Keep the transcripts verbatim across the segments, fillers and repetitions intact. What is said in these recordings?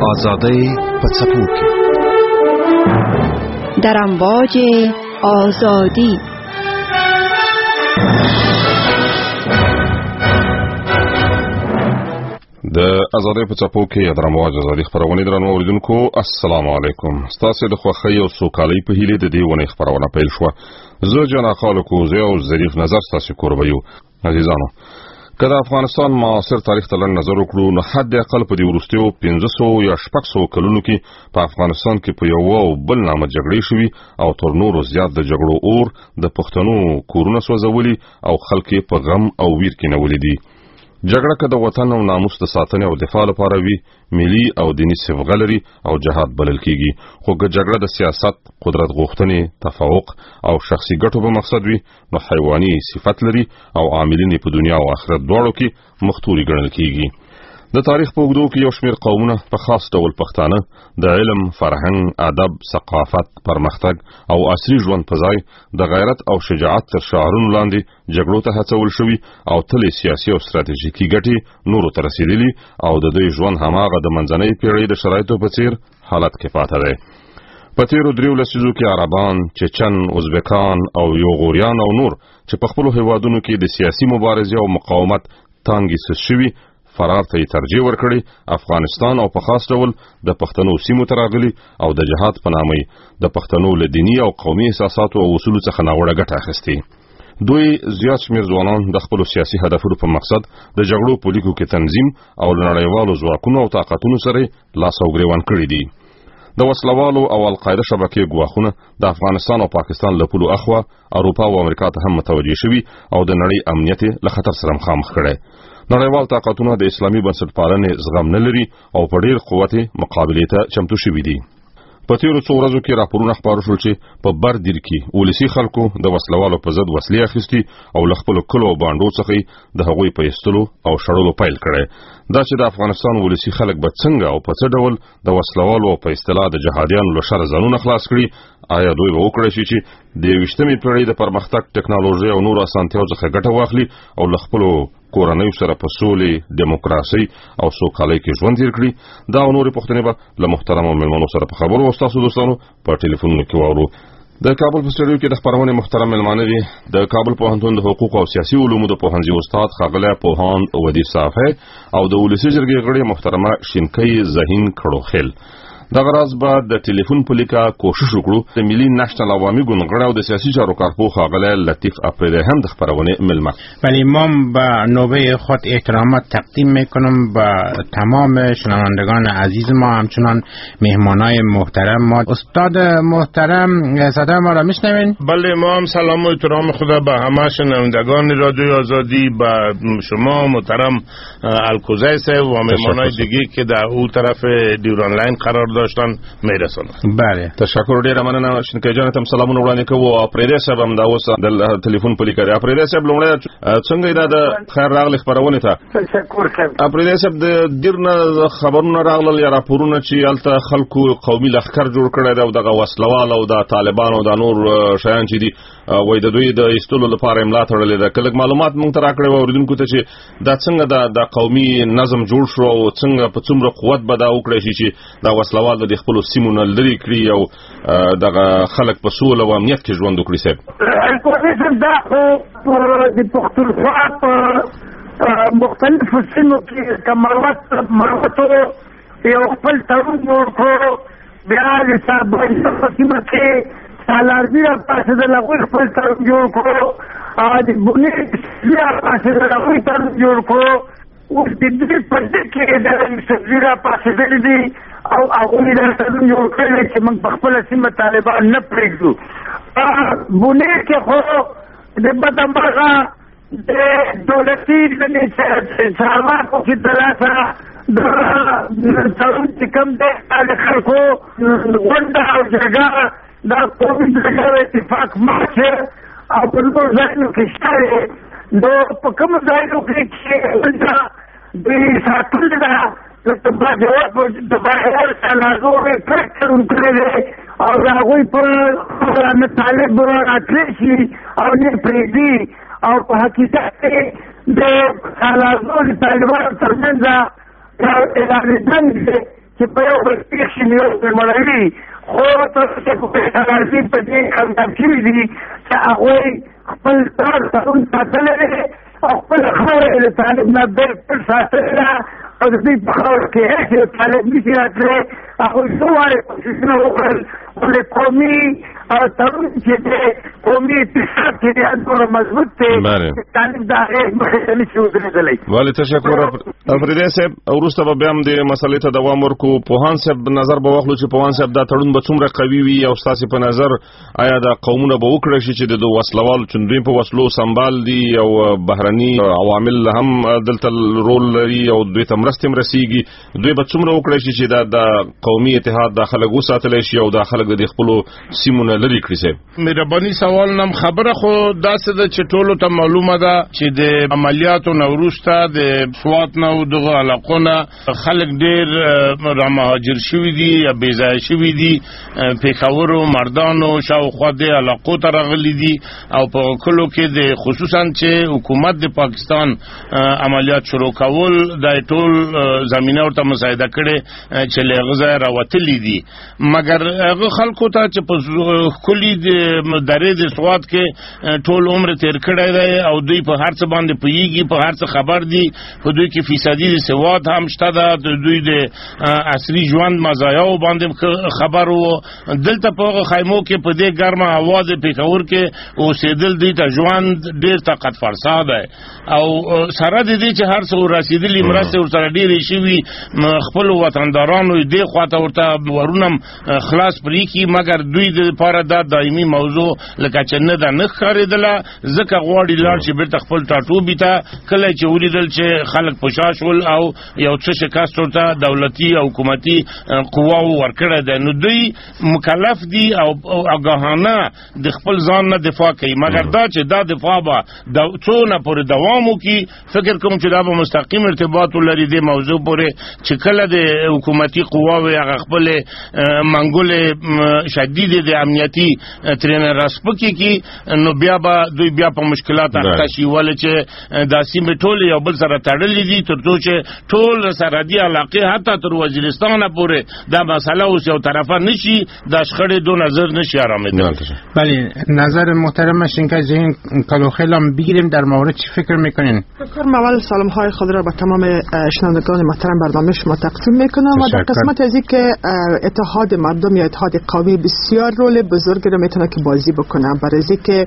آزادی په څپو کې در امواج آزادی. د آزادی په څپو کې د امواج آزادی خبرونه درنو اوریدونکو، السلام علیکم. ستاسو د خوښۍ او سوکالۍ په هیله د دې ونې خبرونه پیل شو. زه جنا خالق او زه او ظریف نظر تاسو کوربیو. عزیزانو، کله افغانستان معاصر تاریخ ته لږ نظر وکړو نو حد اقل په دې وروستیو پنځه سوه یا شپږ سوه کلونو کې په افغانستان کې په یو او بل نامه جګړې شوي او تر نورو زیات د جګړو اور د پښتنو کورونه سوځولي او خلک په غم او ویر کې نیولي دي. جګړه که د وطن او ناموس د ساتنې او دفاع لپاره وي، ملي او دینی صبغه لري او جهاد بلل کیږي. خو که جګړه د سیاست، قدرت غوښتنې، تفوق او شخصي ګټو په مقصد وي نو حیواني صفت لري او عاملین په دنیا او آخرت دواړو کې مختوري ګڼل کیږي. د تاریخ په اوږدو کې یو شمېر قومونه په خاص ډول پښتانه د علم، فرهنګ، ادب، ثقافت، پرمختګ او عصري ژوند په ځای د غیرت او شجاعت تر شعارونو لاندې جګړو ته هڅول شوي او تل سیاسي او ستراتیژیکي ګټې نورو ته رسېدلي او د دوی ژوند هماغه د منځنۍ پیړۍ د شرایطو په څیر حالت کې پاته دی. په تیرو دریو لسیزو کې عربان، چچن، ازبکان او یوغوریان او نور چې په خپلو هیوادونو کې د سیاسي مبارزې او مقاومت تانګې سس شوي فرار ته ترجیح ورکړي، افغانستان او په خاص ډول د پښتنو سیمو ته راغلي او د جهاد په نامه د پښتنو له دینی او قومي احساساتو او اصولو څخه ناوړه ګټه اخیستې. دوی زیات شمېر ځوانان د خپلو سیاسي هدفونو په مقصد د جګړو په لیکو کې تنظیم او له نړیوالو ځواکونو او طاقتونو سره لاس او ګریوان کړي دي. د وسلوالو او القاعده شبکې ګواښونه د افغانستان او پاکستان له پولو اخوا اروپا او امریکا ته هم متوجه شوي او د نړۍ امنیت له خطر سره مخامخ کړي. نړیوال طاقتونه د اسلامي بنسټپالنې زغم نه لري او په ډېر قوت مقابلې ته چمتو شوي دي. په تیرو څو ورځو کې راپورونه خپاره شول چې په بر دیر کې ولسي خلکو د وسلوالو په ضد وسلې اخیستي او له خپلو کلو او بانډو څخه د هغوی په ایستلو او شړلو پیل کړی. دا چې د افغانستان ولسي خلک به څنګه او په څه ډول د وسلوالو او په اصطلاح د جهادیانو له شره ځانونه خلاص کړي، آیا دوی به وکړی شي چې د یوویشتمې پیړۍ د پرمختګ، ټکنالوژۍ او نورو اسانتیاو څخه ګټه واخلي او له خپلو کورنیو سره په سولې، دیموکراسۍ او سوکالۍ کې ژوند تیر کړي؟ دا او نورې پوښتنې به له محترمو مېلمنو سره په خبرو او ستاسو دوستانو په ټلیفونونو کې واورو. د کابل په سټوډیو کې د خبرونې محترم مېلمانه دي د کابل پوهنتون د حقوق او سیاسي علومو د پوهنځي استاد ښاغلی پوهاند ودي صافی او د ولسي جرګې غړې محترمه شینکۍ ذهین کړوخیل. دغه راز به د ټلیفون په لیکه کوشش وکړو د ملي نشنل عوامي ګوند غړی او د سیاسي چارو کارپوه ښاغلی لطیف اپریدی هم د خبرونې ملمه. ولی من به نوبه خود احترامات تقدیم میکنم به تمام شنوندگان عزیز ما، همچنان مهمانای محترم ما. استاد محترم صدای ما را میشنوین؟ بله، ما هم سلام و احترام خدا به همه شنوندگان رادیو آزادی، به شما محترم الکوزی صاحب و مهمانای دیگه که در اون طرف دیوران لاین قرار داشتن میرسونم. بله، تشکر ډیره مننه. شنکۍ جان ته سلامونه وړاندې کوو. اپریدی صاحب هم دا اوس د ټلیفون په لیکه دی. اپریدی صاحب لومړی څنګه دا د خیر راغلی خبرونه ته؟ تشکر صاحب. اپریدی صاحب د دیرنه خبرونه راغلل یا راپورونه چې هلته خلکو قومي لښکر جوړ کړی دی او دغه وسلوال او د طالبان او د نور شیان چې دي وایي د دوی د ایستلو لپاره املا تړلې ده. که لږ معلومات موږ ته راکړی وای اورېدونکو ته چې دا څنګه د قومي نظم جوړ شو او څنګه په څومره قوت به دا وکړی شي چې دا وسلوال د خپلو سیمو نه لرې کړي او دغه خلک په سوله او امنیت کې ژوند وکړي. صاحب دا خو د پښتونخوا په مختلفو سیمو کې که مروتو یو خپل تړون جوړ کړو، بیا د سربایي په سیمه کې سالارزي راپاڅېدل، هغوی خپل تړون جوړ کړو، د بونې راپاڅېدل، هغوی تړون جوړ کړو. اوس د دې په ضد کې د یوسفزي راپاڅېدلي دي او هغوی دا تړون جوړ کړی دی چې موږ په خپله سیمه طالبان نه پرېږدو. بونې کې خو د بدمرغه د دولتي چارواکو کې د لاسه د تړون چې کوم دی د خلکو غونډه او جرګه دا قومي جرګه اتفاق ماشه او په نورو ځایونو کې شته دی. نو په کومو ځایونو کې چې دلته دوی ساتلې ده د بهر سالارزو یې کلک تړون کړی دی او د هغوی په نه طالب راتلی شي او نه پرېږدي او په حقیقت کې د سالارزو د طالبانو تر منځ یو اعلان جنګ دی چې په یو بل پېښې یو بل مړوي، خو تر اوسه پورې راځي په دې کامیاب شوي دي چې هغوی خپل کار تړون ساتلی دی او خپل خاوره د طالب نه بېل ساتلې ده او د دوی په خاوره کې هېڅ یو طالب نشي راتلی. هغوی څو وارې کوششونه وکړل، ولې قومي تړون چې دی، قومي اتحاد چې دی دومره مضبوط دی چې طالب د هغې مخې ته نشي ودرېدلی. ولې تشکر افریدی صاحب. وروسته به بیا هم دې مسلې ته دوام ورکو. پوهان صاحب نظر به واخلو چې پوهان صاحب دا تړون به څومره قوي وي او ستاسې په نظر آیا دا قومونه به وکړی شي چې د وسلوالو چې دوی په وسلو سنبال دي او بهرني عوامل هم دلته رول لري او دوی ته مرستې هم رسېږي، دوی به څومره وکړی شي چې دا د قومي اتحاد دا خلک وساتلی شي او دا خلک د خپلو سیمو نه لرې کړي؟ صاحب مهرباني سوال نم خبره خو داسې ده چې ټولو ته معلومه ده چې د عملیاتو نه وروسته د سوات نه او دغه علاقو نه خلک ډېر رامهاجر شوي دي یا بېځایه شوي دي، پېښورو مردانو شاوخوا دې علاقو ته راغلي دي او په کلو کې د خصوصا چې حکومت د پاکستان عملیات شروع کول دا ټول زمینه ورته مساعده کړې چې له هغه ځایه راوتلي دي. مګر هغه خلکو ته چې په ښکلي د درې د سوات کې ټول عمر تېر کړی دی او دوی په هر څه باندې پوهېږي، په هر څه خبر دي، په دوی کې فیصدي د سواد هم شته ده، د دوی د عصري ژوند مزایاو باندې خبر وو. دلته په هغه خیمو کې په دې ګرمه هوا د پېښور کې اوسېدل دوی ته ژوند ډېر طاقت فرسا دی او سره د دې چې هر څه ورسېدلي مرستې ورسره ډېرې شوي، خپلو وطندارانو یې دې خوا ته ورته ورونه خلاص پرې کړي، مګر دوی دپاره دا دایمي موضوع لکه چې نه ده نه ښکارېدله، ځکه غواړي لاړ شي بېرته خپل ټاټوبي ته. کله چې ولیدل چې خلک په شا شول او یو څه شکست ورته دولتي او حکومتي قواو ورکړی دی، نو دوی مکلف دي او آګاهانه د خپل ځان نه دفاع کوي. مګر دا چې دا دفاع به څونه پورې دوام وکړي، فکر کوم چې دا به مستقیم ارتباط ولري دې موضوع پورې چې کله د حکومتي قواوې هغه خپلې منګولې شدیدې د امنیتي ترېنه راسپکې کړي، نو بیا به دوی بیا په مشکلات اخته شي، ولې چې دا سیمې ټولې یو بل سره تړلې دي، تر څو چې ټول سرحدي علاقې حتی تر وزیرستانه پورې دا مسئله اوس یو طرفه نشي، دا شخړې دو نظر نشي آرامېدل. بله نظر محترم شینکه از این کلوخیل هم بگیریم در مورد چی فکر میکنین؟ فکر اول سلام های خود را به تمام شنوندگان محترم برنامه شما تقدیم میکنم و در قسمت از این که اتحاد مردم یا اتحاد قومی بسیار رول بزرگی رو میتونه که بازی بکنه، برای اینکه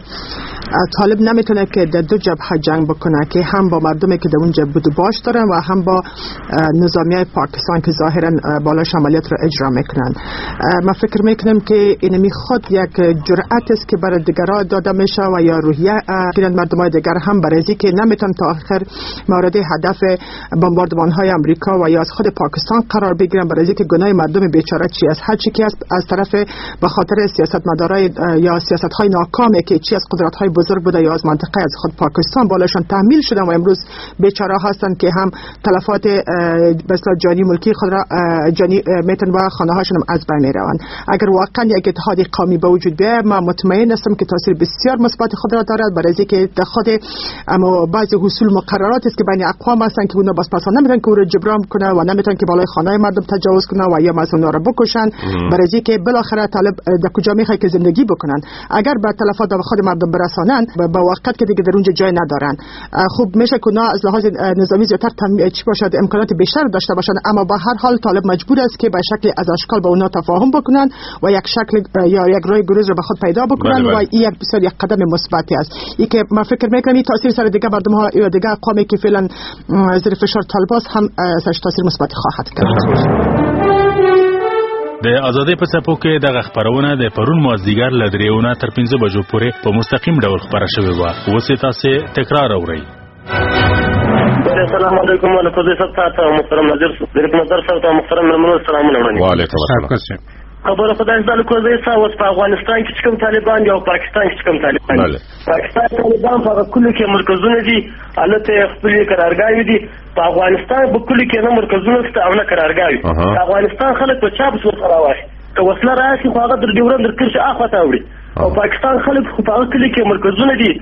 طالب نمیتونه که در دو جبهه جنگ بکنه که هم با مردمی که در اون جبهه بود باش دارن و هم با نظامیای پاکستان که ظاهرا بالاش عملیات رو اجرا میکنن. ما فکر میکنم که این میخواد یک جرأت است که برای دیگرها داده میشه و یا روحیه گیرند مردمای دیگر هم، برای اینکه نمیتون تا آخر مورد هدف بمباردمان های امریکا و یا از خود پاکستان قرار بگیرن، برای اینکه گناه مردم بیچاره چی است، هر چی که از, از طرف به خاطر سیاستمدارای یا سیاست های ناکامی که چی از قدرت های بزرگ بوده یا از منطقه از خود پاکستان بالاشان تحمیل شدن و امروز بیچاره هستند که هم تلفات مثلا جانی ملکی خود را جانی میتن و خانه هاشون از بین میروند. اگر واقعا یک اتحاد قومی به وجود بیاید، من مطمئن هستم که تاثیر بسیار مثبت خود را دارد، برای اینکه در خود اما بعضی حصول مقررات است که بین اقوام هستند که اونها بس نمیتونن که او را جبران کنه و نمیتونن که بالای خانه مردم تجاوز کنه و یا مثلا را بکشن، برای اینکه بالاخره طالب در کجا میخواد که زندگی بکنن. اگر به تلفات به خود مردم برسانند با وقت که دیگه در اونجا جای ندارن، خوب میشه که اونا از لحاظ نظامی زیاتر چی باشد امکانات بیشتر داشته باشن، اما با هر حال طالب مجبور است که به شکل از اشکال با اونا تفاهم بکنن و یک شکل یا یک راه گریز رو به خود پیدا بکنن. بله بله. و این یک بسیار یک قدم مثبتی است. این که من فکر میکنم این تاثیر سر دیگه مردم ها یا دیگه اقوامی که فعلا زیر فشار طالباس هم سرش تاثیر مثبتی خواهد کرد. د آزادۍ په څپو کې دغه خبرونه د پرون مازدیګر له درېونه تر پنځه بجو پورې په مستقیم ډول خبره شوې وه. اوس یې تاسې تکرار اورئ. السلام علیکم وعلیکم السلام محترم نظر نظر صاحب او محترم مېلمنو سلامونه وړاندې. وعلیکم السلام. خبره خدای زده کوزه سا اوس په افغانستان کې کوم طالبان او پاکستان کې کوم طالبان دي. پاکستان طالبان په کله کې مرکزونه دي، البته خپل قرارګاوي دي. په افغانستان په کله کې نه مرکزونه ست او نه قرارګاوي. افغانستان خلک په چا بس سره واشي که وسله راشي خو هغه در ډیورن در کرش اخوا ته وړي، او پاکستان خلک په هغه کله کې مرکزونه دي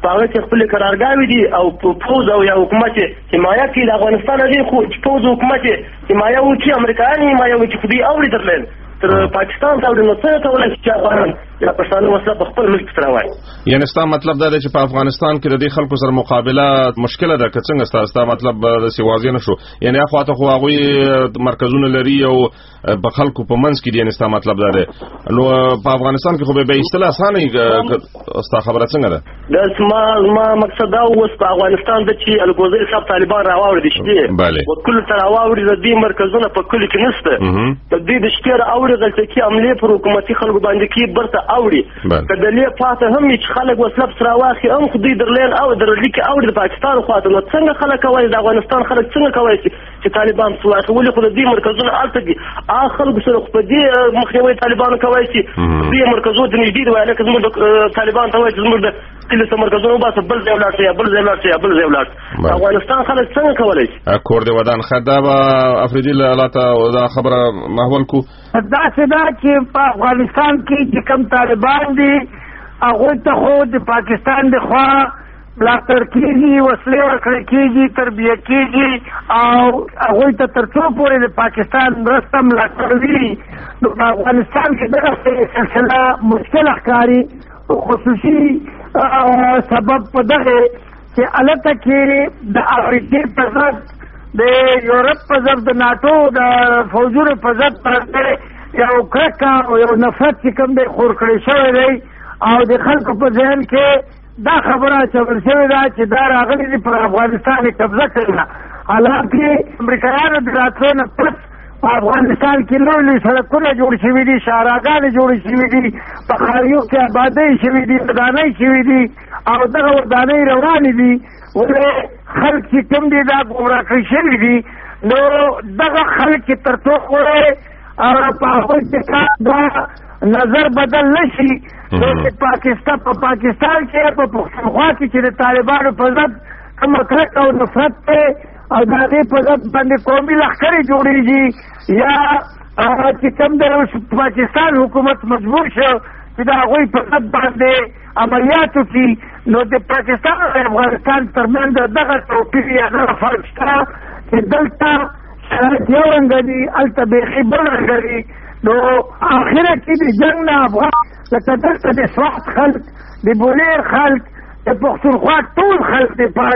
په هغه کې خپل قرارګاوې دي او پوز او یا حکومت حمایه کوي د افغانستان دی خو پوز حکومت حمایه وکړي امریکایان حمایه وکړي خو دوی اوري درلین تر پاکستان ته نو څه ته ولای چې افغانان یا پښتانه مسله په خپل ملک سره وایي یعنی ستا مطلب دا دی چې په افغانستان کې د دې خلکو سره مقابله مشکله ده که څنګه ستا ستا مطلب د سی واضح نشو یعنی اخواته خو هغوی مرکزونه لري او په خلکو په منځ کې دي یعنی ستا مطلب دا دی نو په افغانستان کې خو به ایستل اسانه ستا خبره څنګه ده دا زما زما مقصد دا اوس په افغانستان د چې الګوزي صاحب طالبان راوړي شي بله او کله تر راوړي د دې مرکزونه په کلی کې نشته د دې د شکر اوري غلطه کې عملي پر حکومتي خلکو باندې کې برته اوري کدلې فاته هم چې خلک وسلب سره واخی هم خو دې درلین او درلې کې اوري د پاکستان خواته نو څنګه خلک کوي د افغانستان خلک څنګه کوي چې طالبان سواخ ولې خو د دې مرکزونه الته دي اخر بسره خو دې مخنیوي طالبان کوي چې دې مرکزونه د نږدې وایي لکه زموږ طالبان ته وایي زموږ د کله څو مرکزونه وباسه بل ځای ولاړ شي بل ځای ولاړ شي بل ځای ولاړ افغانستان خلک څنګه کولی شي کور دې ودان خدابه افریدی الله ته دا خبره محول کو دا څه دا چې په افغانستان کې چې کوم طالبان دي هغه ته خو د پاکستان د خوا ملاتړ کیږي وسلې ورکړل کیږي تربیه کیږي او هغه ته تر څو پورې د پاکستان مرسته ملاتړ وي نو په افغانستان کې دغه سلسله مشکل ښکاري خصوصي سبب په دغه چې الته کې د افریقې په ضد د یورپ په ضد د ناټو د فوجونو په ضد باندې یو کرکه او یو نفرت چې کوم دی خور کړی شوی دی او د خلکو په ذهن کې دا خبره چول شوې ده چې دا راغلي دي پر افغانستان قبضه کړې ده حالانکه امریکایانو د راتلو نه پس په افغانستان کې لوی لوی سړکونه جوړ شوي دي شهراګانې جوړې شوي دي په ښاریو کې آبادۍ شوي دي ودانۍ شوي دي او دغه ودانۍ روانې دي ولې خلک چې کوم دي دا ګمراه کړي شوي دي نو دغه خلک چې تر څو پورې په هغوی کې دا نظر بدل نشي نو پاکستان په پاکستان کې په پښتونخوا کې چې د طالبانو په ضد کومه کرکه او نفرت دی او د هغې په ضد باندې قومي لښکرې جوړېږي یا چې کوم د پاکستان حکومت مجبور شو چې د هغوی په ضد باندې عملیات وکړي نو د پاکستان او افغانستان ترمنځ دغه توپیر یا دغه فرق شته چې دلته شرایط یو رنګه دي هلته بیخي بل رنګه دي نو آخره کې د جنګ نه افغان لکه دلته د سوات خلک د بولیر خلک د پښتونخوا ټول خلک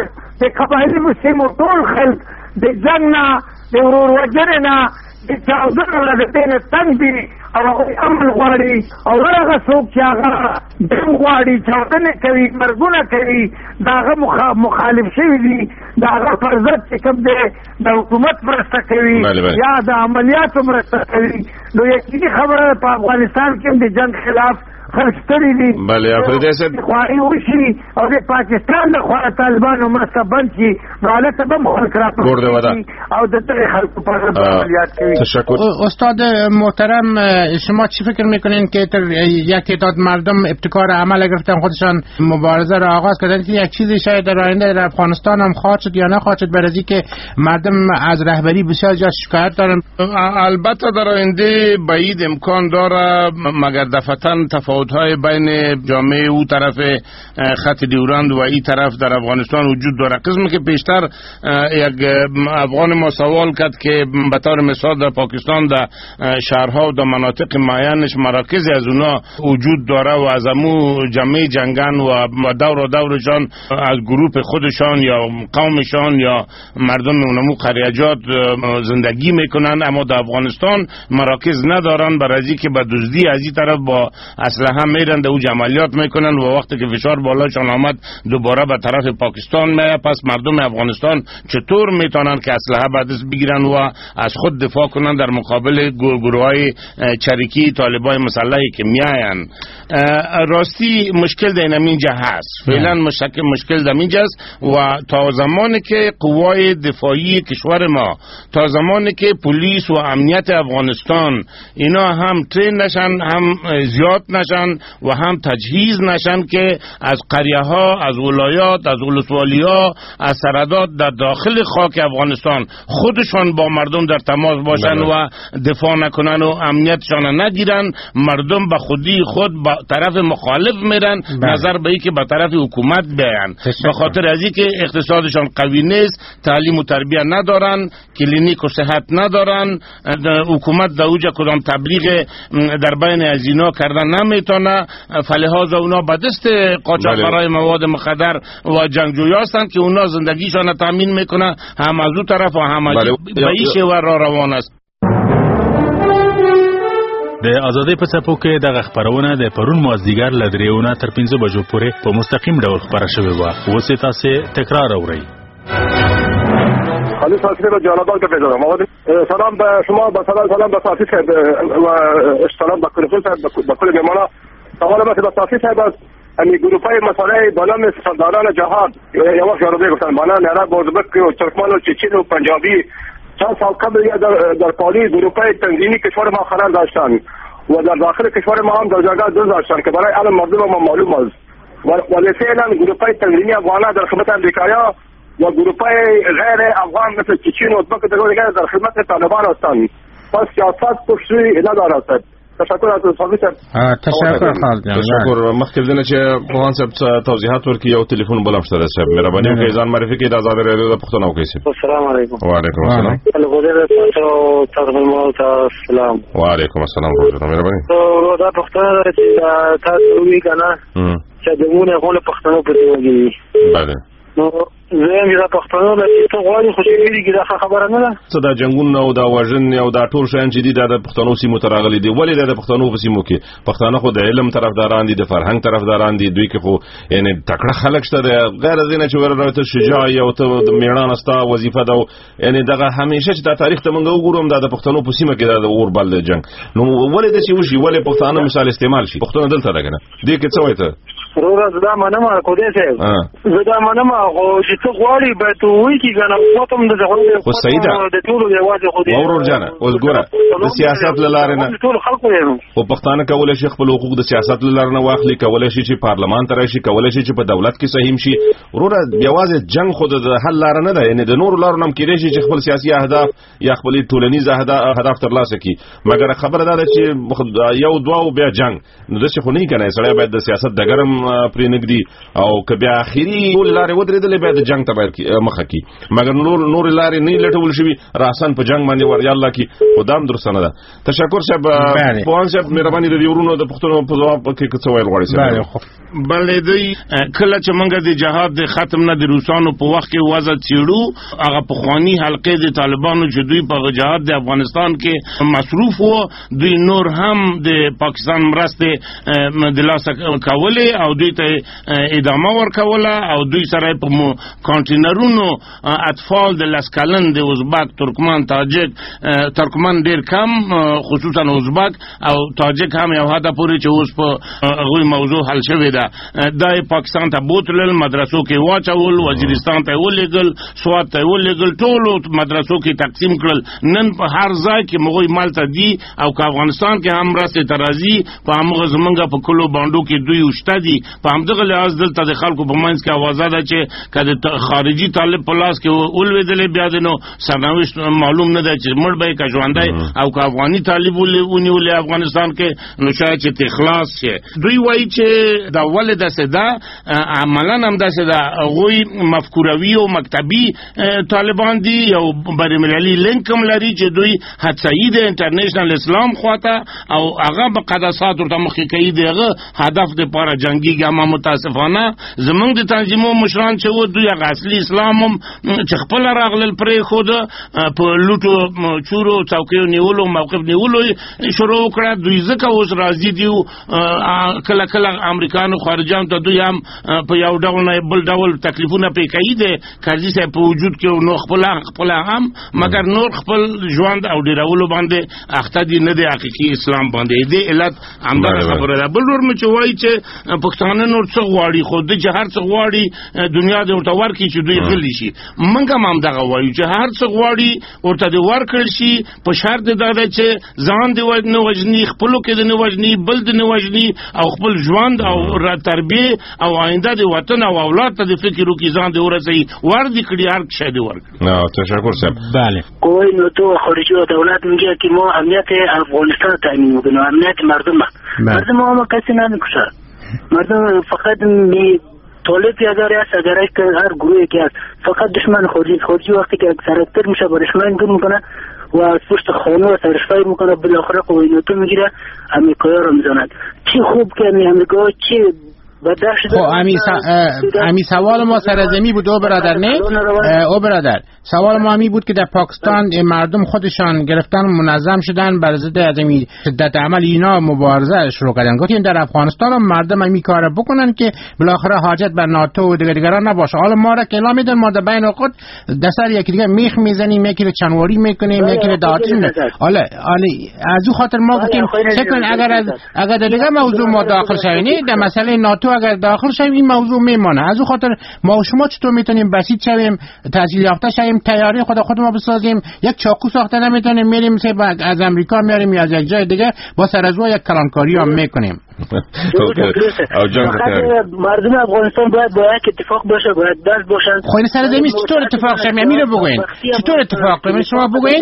د قبایلي سیمو ټول خلک د جنګ نه د ورور وژنې نه د چاودنو له د دې نه تنګ دي او هغوی امن غواړي او هغه څوک چې هغه جنګ غواړي چاودنې کوي مرګونه کوي د هغه مخالف شوي دي د هغه پر ضد چې کوم دی د حکومت مرسته کوي یا د عملیاتو مرسته کوي نو یقیني خبره په افغانستان کې د جنګ خلاف خلک ستړي دي بله افریدی صاحب خواري وشي او د پاکستان د خوا طالبانو مرسته بند شي نو هلته به هم خلک راپورته او د دغې خلکو په ضد عملیات کوي استاد محترم شما چی فکر میکنین که تر یک تعداد مردم ابتکار عمل گرفتن خودشان مبارزه را آغاز کردن که یک چیزی شاید در آینده در افغانستان هم خواهد شد یا نخواهد شد برای که مردم از رهبری بسیار جا شکایت دارن البته در آینده بعید امکان داره مگر دفعتاً تفاوت‌های بین جامعه او طرف خط دیوراند و این طرف در افغانستان وجود داره. قسمی که پیشتر یک افغان ما سوال کرد که به طور مثال در پاکستان در شهرها و در مناطق معینش مراکز از اونا وجود داره و از امو جمعی جنگن و دور و دورشان از گروه خودشان یا قومشان یا مردم اونمو قریجات زندگی میکنن، اما در افغانستان مراکز ندارن برای که به دزدی از این طرف با اسلحه میرن در او عملیات میکنن و وقتی که فشار بالاشان آمد دوباره به طرف پاکستان میاد. پس مردم افغانستان چطور میتونن که اسلحه به دست بگیرن و از خود دفاع کنن در مقابل گروهای چریکی طالبای مسلحی که میاین؟ راستی مشکل در اینجا هست، فعلا مشکل مشکل در اینجا است و تا زمانی که قوای دفاعی کشور ما، تا زمانی که پلیس و امنیت افغانستان اینا هم ترین نشن، هم زیاد نشن، نگیرن و هم تجهیز نشن که از قریه ها، از ولایات، از ولسوالی ها، از سردات در داخل خاک افغانستان خودشان با مردم در تماس باشن بله. و دفاع نکنن و امنیتشان نگیرن. مردم به خودی خود با طرف مخالف میرن بله. نظر به ای که به طرف حکومت بیان، به خاطر از که اقتصادشان قوی نیست، تعلیم و تربیت ندارن، کلینیک و صحت ندارن، حکومت در اوجه کدام تبلیغ در بین از اینا کردن نمیتونه، فلحاظ اونا به دست قاچاقبرای مواد مخدر و جنگجوی هستند که اونا زندگیشان تامین میکنه، هم از او طرف و هم از به ایشه و را روان است. د ازادۍ په څپو کې دغه خپرونه د پرون مازدیګر له درېونه تر پنځه بجو پورې په مستقیم ډول خپره شوې وه. اوس یې تاسې تکرار اورئ. خالص حاصلی به جانبان که پیدا دارم. سلام به شما، به سلام سلام به صافی صاحب و سلام به کل صاحب، به کل مهمانا. سوال من به صافی صاحب است. امی گروپای مسئله بانام سرداران جهاد یا وقت یارو گفتن بانام عرب و ازبک و ترکمان و چچین و پنجابی چند سال قبل در, در پالی گروپای تنظیمی کشور ما قرار داشتن و در داخل کشور ما هم در جایگاه دو داشتن که برای علم مردم ما معلوم است. ولی فعلا گروپای تنظیمی افغانان در خدمت امریکایا و گروپای غیر افغان مثل چچین و ازبک دیگر در خدمت طالبان هستند. پس سیاست پشتی ندارد. تشکر از صاحب تشکر خالد جان. تشکر. مخکې دنه چې پوهان صاحب توضیحات ورکړي یو ټلیفون بلم شته صاحب مهرباني وکړئ ځان معرفي کړئ د آزاد رادیو د پښتنو کې سي. السلام علیکم. وعلیکم السلام. السلام. وعلیکم السلام ورحمت الله مهرباني. تو دا پښتنه چې تاسو وی کنه چې دمونه غول پښتنو په دی. بله. نو زه یې دا پښتنو د ته غواړي خو چې ویلي دا خبره نه ده. څه دا جنگونه او دا وژن او دا ټول شیان چې دي دا د پښتنو سیمو ته راغلي دي. ولې د پښتنو په سیمو کې پښتانه خو د علم طرفداران دي، د فرهنګ طرفداران دي، دوی کې خو یعنی تکړه خلک شته د غیر دینه چې ورته شجاع او ته د میړان استا وظیفه ده، یعنی دغه همیشه چې د تاریخ ته مونږ وګورم دا د پښتنو په سیمه کې د اور بل جنگ. نو ولې د شي وشي ولې پښتانه مثال استعمال شي پښتون دلته ده کنه دې کې څه وایي ته روز دا منم کو دې څه زه دا منم او چې څه غواړي به ته وایي چې کنه وطن د ځغړو خو سیدا د ټولو یوازې خو دې ورور جانه اوس ګوره د سیاست لاره نه ټول خلکو یې او پښتانه کولای شي خپل حقوق د سیاست لاره نه واخلي، کولای شي چې پارلمان ته راشي، کولای شي چې په دولت کې سهم شي. ورور یوازې جنگ خود د حل لاره نه ده، یعنی د نور لارو نم کېږي چې خپل سیاسي اهداف یا خپل ټولنیز اهداف ترلاسه کړي. مګر خبره ده چې یو دوا او بیا جنگ نو د څه خو نه کنه سره باید د سیاست دګرم پرې نګدي او که بیا اخیری ټول لارې ودرېدلې باید جنگ ته باید مخه کی. مګر نور نور لارې نه لټول شي راسن په جنگ باندې ور یالله کی خدام درست نه ده. تشکر صاحب پوهان صاحب مهرباني د ورونو د پښتنو په جواب کې څه ویل غواړي صاحب. بلې دی کله چې موږ د جهاد د ختم نه د روسانو په وخت کې وضع چیړو هغه په خواني حلقې د طالبانو چې دوی په جهاد د افغانستان کې مصروف وو، دوی نور هم د پاکستان مرسته د لاسه کولې او دوی ته ادامه ورکوله او دوی سره په کانټینرونو اطفال د لسکلن د ازبک، ترکمن، تاجک، ترکمن ډیر کم خصوصا ازبک او تاجک هم یو حد پورې چې اوس په غوي موضوع حل شوې ده. د پاکستان ته بوتل مدرسو کې واچول، وزیرستان ته ولېګل، سوات ته ولېګل، ټول مدرسو کې تقسیم کړل. نن په هر ځای کې مغوي مال ته دي او که افغانستان کې هم راسته ترازی په هغه زمونږ په کلو باندې کې دوی وشته دي. په همدغه لحاظ دلته د خلکو په منځ کې आवाज ده چې کله خارجي طالب په لاس کې ولوېدلې بیا نو سرنوشت معلوم نه ده چې مړ به کا ژوندای او که افغاني طالب ولې افغانستان کې نو شاید چې اخلاص شي. دوی وایي چې دا ولې داسې ده، عملاً هم داسې ده. هغوی مفکوروي او مکتبي طالبان دي، یو بین‌المللي لینک هم لري چې دوی هڅوي د انټرنیشنل اسلام خواته او هغه به قداسات ورته مخکې کوي د هغه هدف دپاره جنګېږي. اما متاسفانه زمونږ د تنظیمو مشران چې و دوی هغه اصلي اسلام هم چې خپله راغلل پرېښوده، په لوټو چورو څوکیو نیولو موقف نیولو شروع وکړه. دوی ځکه اوس راضي دي کله کله امریکانو خارجانو ته دوی هم په یو ډول نه بل ډول تکلیفونه پې کوي د کرزي صاحب په وجود کې نو خپله خپله هم مګر نور خپل ژوند او ډېرولو باندې اخته دي نه د حقیقي اسلام باندې. دې علت همدغه خبره ده. بل ور مې چې وایي چې پښتانه نور څه غواړي خو د جهر څه غواړي دنیا د ورته ورکړي چې دوی غلي شي منګه هم دغه وایو چې هر څه غواړي ورته د ورکړ شي په شرط دا ده چې ځان دی نه وجني خپلو کې د نه وجني بل د نه وجني او خپل ژوند او را تربیه او آینده د وطن او اولاد ته د فکر وکړي ځان دی ورسي ور دي کړي هر څه دی ورکړي نه تشکر صاحب بله کوی نو تو خارجی و دولت میگه که ما امنیت افغانستان تامین میکنیم امنیت مردم مردم ما کسی نمیکشه مردم فقط می طالب یاداری است اگر که هر گروهی که فقط دشمن خارجی خارجی وقتی که سرکتر میشه با دشمن گروه میکنه و از پشت خانه و سرشفای میکنه بالاخره قوانیناتو میگیره امریکایی رو میزند چی خوب که امریکا چی خب امی, س... امی سوال ما سرزمی بود او برادر نه او برادر سوال ما همی بود که در پاکستان مردم خودشان گرفتن منظم شدن بر ضد ادمی شدت عمل اینا مبارزه شروع کردن گفتیم در افغانستان هم مردم همی کار بکنن که بالاخره حاجت بر ناتو و دیگر دیگران نباشه حالا ما را که اعلام میدن ما در بین خود دسر یکی دیگه میخ میزنیم یکی رو چنواری میکنیم یکی رو دعاتی میکنیم حالا از او خاطر ما گفتیم چکن اگر از اگر دیگه موضوع ما داخل شویم در مسئله ناتو اگر داخل شویم این موضوع میمانه از او خاطر ما و شما چطور میتونیم بسیط شویم تحصیل یافته شویم تیاری خود خود ما بسازیم یک چاقو ساخته نمیتونیم میریم مثلا از امریکا میاریم یا از یک جای دیگه با سر از یک کلانکاری هم میکنیم مردم افغانستان باید با یک اتفاق باشه باید دست باشن خب این سرزمین چطور اتفاق شد میره بگوین چطور اتفاق کنیم شما بگوین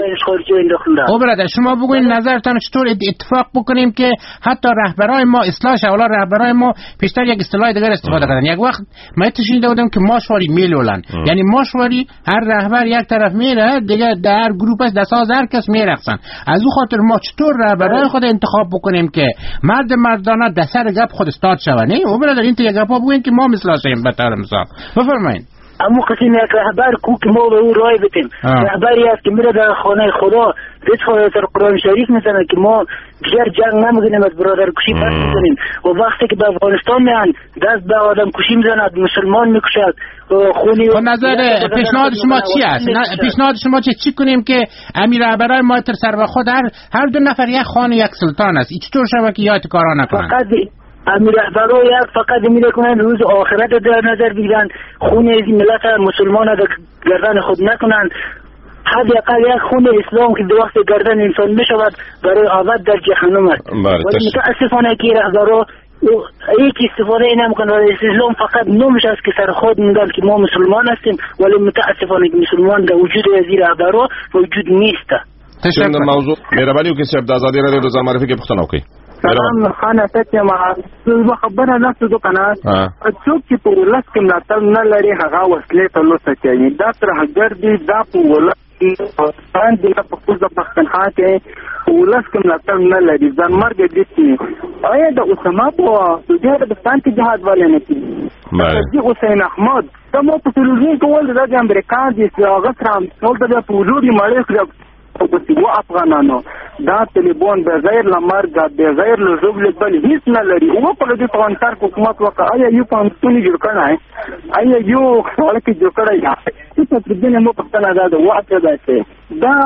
او برادر شما بگوین نظرتان چطور اتفاق بکنیم که حتی رهبرای ما اصلاح شه ولی رهبرای ما پیشتر یک اصطلاح دیگر استفاده کردن یک وقت ما تشنیده بودم که ماشواری میلولن یعنی ماشواری هر رهبر یک طرف میره دیگه در گروه است دساز هر کس میرقصن از او خاطر ما چطور رهبرای خود انتخاب بکنیم که مرد مردانه دسر گپ خود استاد شوه نه او برادر این یک گپا بگوین که ما مثلا شیم به طور مثال بفرمایید اما قسم یک رهبر کو که ما به او رای بتیم رهبری است که میره در خانه خدا رد در قرآن شریف میزنه که ما دیگر جنگ نمیکنیم از برادر کشی بس میکنیم و وقتی که به افغانستان میان دست به آدم کشی میزند مسلمان میکشد خونی و نظر پیشنهاد شما چی است پیشنهاد شما چی چی کنیم که امیر رهبرای ما تر سر و خود هر هر دو نفر یک خان و یک سلطان است چطور شوه که یاد کارا نکنن فقط امیر رهبرا یک فقط میره کنن روز آخرت در نظر بگیرن خون از ملت مسلمان در گردن خود نکنن حداقل یک خون اسلام که دو وقت گردن انسان میشود برای آباد در جهنم است ولی متاسفانه که رهبرا هیچ استفاده نمیکنن و اسلام فقط نومش است که سر خود میگن که ما مسلمان هستیم ولی متاسفانه که مسلمان در وجود از رهبرا موجود نیست. تشکر موضوع مهربانی وکړئ چې د ازادي راډیو د ځمارفي کې پوښتنه وکړئ سلام خانه ته ما څه خبره نه څه کنه څوک چې په ولس کې ملاتړ نه لري هغه وسلې ته لوسه کوي دا تر هغه دی دا په ولس کې باندې په خپل پښتونخوا کې ولس کې ملاتړ نه لري ځان مرګ دي آیا د اسامه په سعودي عربستان کې جهاد والے نه دي د حسین احمد د مو په تلویزیون کې ول د امریکا د هغه ترام ټول د پوزوري مړ او په افغانانو دا طالبان د غیر لمرګ د غیر لزوبل بل هیڅ نه لري او په دې پرانتار حکومت وکړه آیا یو پانتونی جوړ کړای آیا یو ولکه جوړ کړای چې په دې نه مو پښتنه ده واټه ده دا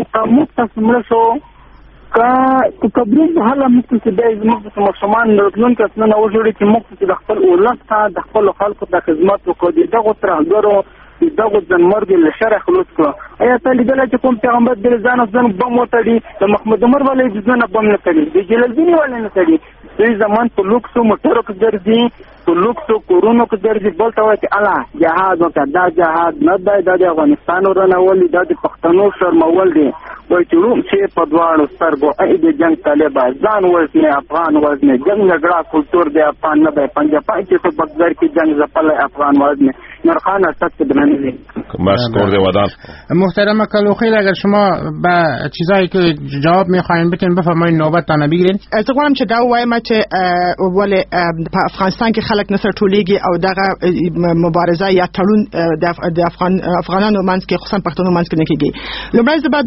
متقمص کا کبرین حالا مستې د مسلمان راتلون کس نه وجوړي چې مخ د خپل اولاد ته د خپل خلکو د خدمت وکړي دغه ترهګرو دغه ځنمرګ له شر خلاص کړه آیا ته لیدل چې کوم پیغمبر د ځان ځان بم وتړي د محمد عمر ولې د ځان بم نه کړي د جلال الدین ولې نه کړي د زمان په لوکسو موټرو کې درځي په لوکسو کورونو کې درځي بلته وایي چې الله جهاد وکړه دا جهاد نه دی د افغانستان ورنول د پښتنو شرمول دي وایي چې روم چې په دواړو سترګو ای د جنگ طالبان ځان وزنه افغان وزنه جنگ جګړه کلچر دی افغان نه دی پنجاب کې په بغداد کې جنگ زپل افغان وزنه نرخانه ست بدنه مشکور دی ودان محترم کلوخیل اگر شما به چیزایی که جواب میخواین بتین بفرمایید نوبت تا نبیگیرین اتقوام چې دا وایم چې ولې په افغانستان کې خلک نصر ټولیږي او دغه مبارزه یا تړون د افغان افغانانو منځ کې خصوصا پښتنو منځ کې نه کیږي لومړی زه به دویم چې په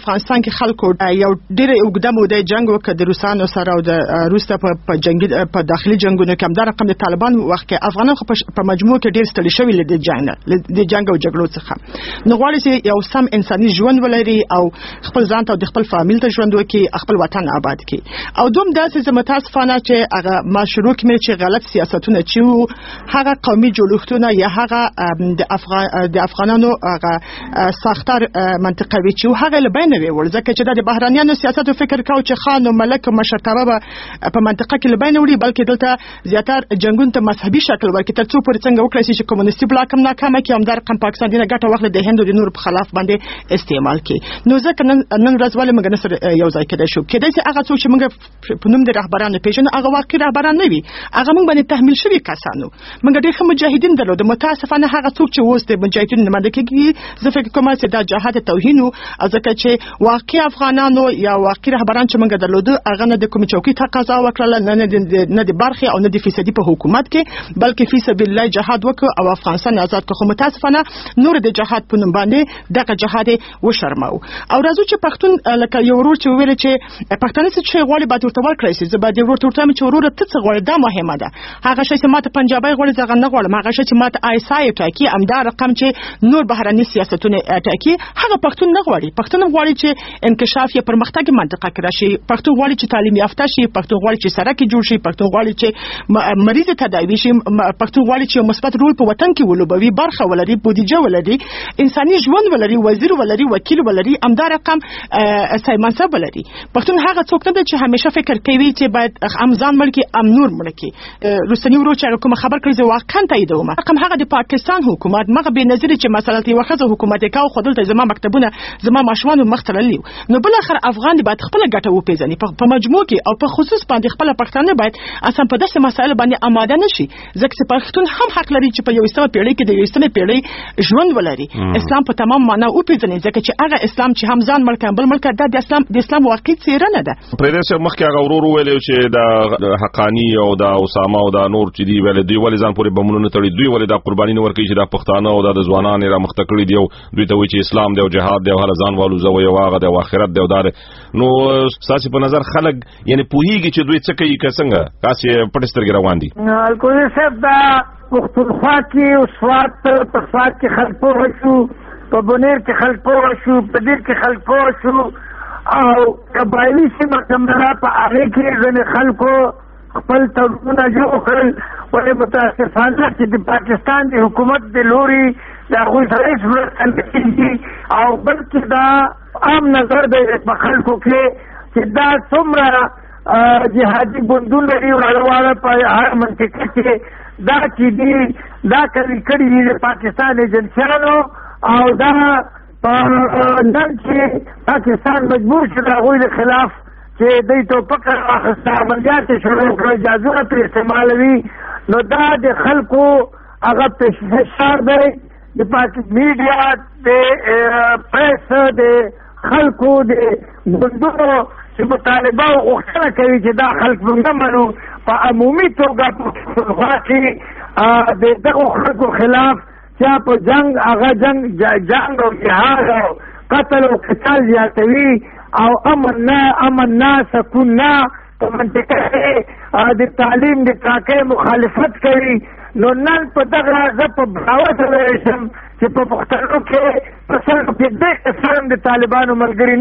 افغانستان کې خلکو یو ډېر اوږده موده جنگ وکړ د روسانو سره او د روسیا په جنگي په داخلي جنگونو کې هم دا رقم د طالبان وخت کې افغانان خو په مجموع کې ډېر ستړي شوي ل د جنگ د جنگ او جګړو څخه نو غواړي چې یو سم انساني ژوند ولري او خپل ځان ته د خپل فامیل ته ژوند وکړي خپل وطن آباد کړي او دوم داسې چې متاسفانه چې هغه مشروع کې چې غلط سیاستونه چې هغه قومي جوړښتونه یا هغه د افغان د افغانانو هغه ساختار منطقوي چې هغه لبین وي ول ځکه چې د بهرانيانو سیاست او فکر کاو چې خان او ملک او مشرتابه په منطقه کې لبین وړي بلکې دلته زیاتره جنگون ته مذهبي شکل ورکړي ترڅو پر څنګه وکړي چې کمونیستي بلاک هم ناکامه کړي هم د رقم پاکستان دینه ګټه واخلي د هندو د نور په خلاف باندې استعمال کړي نو ځکه نن نن ورځ ولې موږ نسر یو ځای کېدای شو کېدای چې هغه څوک چې موږ په نوم د رهبرانو پیژنو هغه واقعي رهبران نه وي هغه موږ باندې تحمیل شوي کسانو موږ ډېر ښه مجاهدین درلودل متاسفانه هغه څوک چې اوس د مجاهدینو نماینده کېږي زه فکر کوم چې دا جهاد توهین او ځکه چې واقعي افغانانو یا واقعي رهبران چې موږ درلودل هغه نه د کوم چوکۍ تقاضا وکړه نه نه د برخي او نه د فیصدي په حکومت کې بلکې فی سبیل الله جهاد وکړ او افغانستان آزاد کړ خو متاسفانه نور د جهاد په نوم باندې دغه جهاد و شرماو او راځو چې پښتون لکه یو ورور چې ویل چې پښتانه څه غواړي به تورته ورکړي چې زبا د ورور تورته چې ورور ته څه غواړي دا مهمه ده هغه شی چې ماته پنجابی غواړي ځغه نه غواړم هغه شی چې ماته آی اس آی ټاکي امدا رقم چې نور بهرني سیاستونه ټاکي هغه پښتون نه غواړي پښتون غواړي چې انکشاف یا پرمختګ منطقه کې راشي پښتون غواړي چې تعلیم یافته شي پښتون غواړي چې سړک جوړ شي پښتون غواړي چې مریض تداوي شي پښتون غواړي چې مثبت رول په وطن کې ولوبوي برخه ولري بودیجه ولري انساني ژوند ولري وزیر ولري وکیل ولري امدا رقم سای منصب ولري پښتون هغه څوک نه دی چې همیشه فکر کوي چې باید امزان ملکی ام نور ملکی روسنی ورو چې کوم خبر کړی چې واقعا تاییدوم رقم هغه د پاکستان حکومت مغه به نظر چې مثلا تی وخت حکومت کاو خودل ته زما مکتبونه زما ماشومان مختللی نو بل اخر افغان دی باید خپل ګټه وپیژني په مجموع کې او په خصوص باندې خپل پښتانه باید اصلا په داسې مسایل باندې آماده نشي ځکه چې پښتون هم حق لري چې په یو سمه پیړۍ کې د یو سمه پیړۍ ژوند ولري اسلام په تمام معنا وپیژني ځکه چې هغه اسلام چې هم ځان ملک بل ملک د اسلام د اسلام واقعي څیره نه ده پرې سره مخکې هغه ورور ویل چې د حقانی او د اسامه او د نور چې دی ویل دی ولې ځان پورې بمونه تړي دوی ولې د قرباني نه ورکړي چې د پښتانه او د ځوانان را مخته کړی دی دوی ته وایي چې اسلام دی او جهاد دی او هر ځان والو زوی او هغه د آخرت دی او دار نو ساسي په نظر خلک یعنی پوهیږي چې دوی څه کوي که څنګه تاسو پټسترګ روان دي الکوزي صاحب دا پښتونخوا کې او سواد په سواد کې خلک پوه شو په بنیر کې خلک پوه شو په دیر کې خلک پوه شو او قبایلی سیمه کمره په هغه کې ځنې خلکو خپل تړونونه جوړ کړل ولې متاسفانه چې د پاکستان د حکومت د لوري د هغوی سره هېڅ مرسته نه کېږي او بلکې دا عام نظر دی په خلکو کې چې دا څومره جهادي ګوندونه دي واړه واړه په هر منطقه کې دا چې دي دا کوي کړي دي د پاکستان ایجنسیانو او دا نن چې پاکستان مجبور شو د هغوی د خلاف چې دوی ټوپک واخیسته عملیات یې شروع کړل جازونه پرې استعمالوي نو دا د خلکو هغه فشار دی د میډیا د پریس د خلکو د ګوندونو چې مطالبه او غوښتنه کوي چې دا خلک موږ نه منو په عمومي توګه په پښتونخوا کې د دغو خلکو خلاف چې په جنگ هغه جنگ جنگ او جهاد او قتل او قتال زیاتوي او امن نه امن نه سکون نه په منطقه کې د تعلیم د کاکې مخالفت کوي نو نن په دغه زه په براوه سره شم چې په پښتنو کې په سر کې د طالبانو ملګري